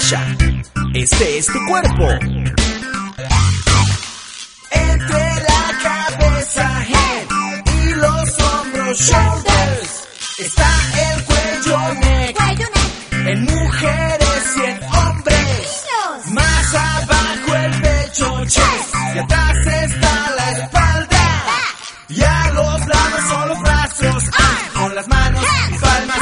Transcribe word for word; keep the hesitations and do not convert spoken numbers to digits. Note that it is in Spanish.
Sasha, este es tu cuerpo. Entre la cabeza, head, y los hombros, shoulders, está el cuello, neck, en mujeres y en hombres. Más abajo el pecho, chest, y atrás está la espalda. Y a los lados son los brazos, ah, con las manos y palmas